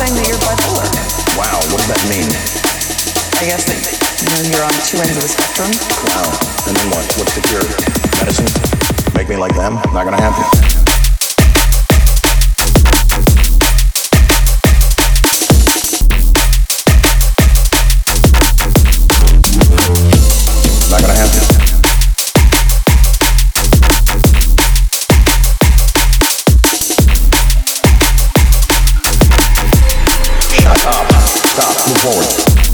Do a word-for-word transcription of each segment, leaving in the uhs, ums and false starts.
saying that you're bipolar. Wow, what does that mean? I guess that, you know, you're on two ends of the spectrum. Wow, and then what? What's the cure? Medicine? Make me like them? Not gonna happen. Not gonna happen. Shut up. Stop. Move forward.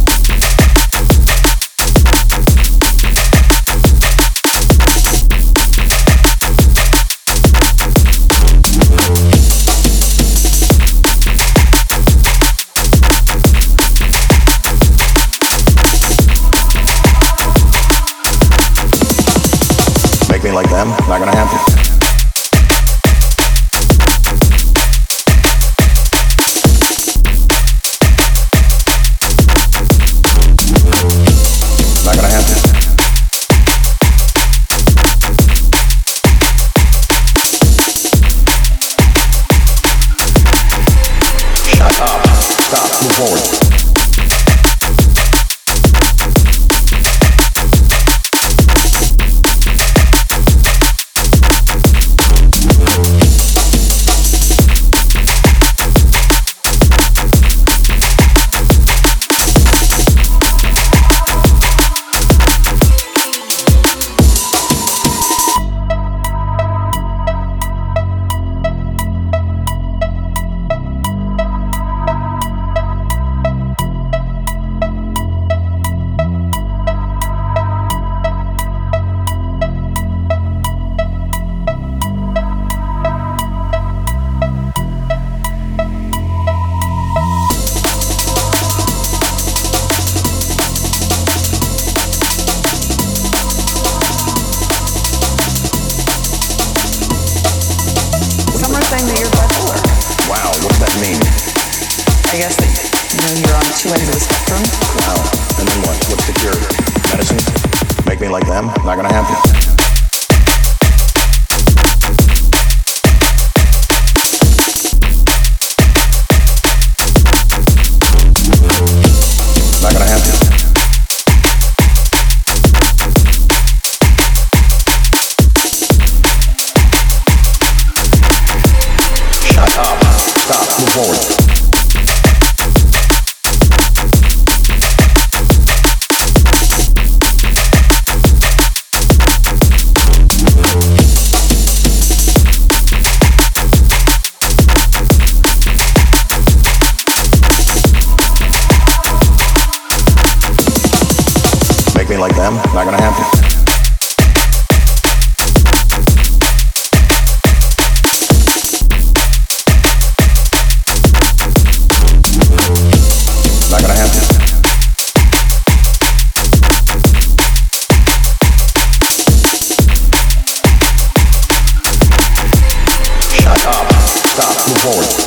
Make me like them? Not gonna happen. Not gonna happen. Shut up. Stop. Move forward. Saying that you're bipolar. Wow, what does that mean? I guess that, you know, you're on two ends of the spectrum. Wow, and then what? What's the cure? Medicine? Make me like them? Not gonna happen. Not gonna happen. Shut up. Stop. Move forward. Make me like them? Not gonna happen. Not gonna happen. Shut up. Stop. Move forward.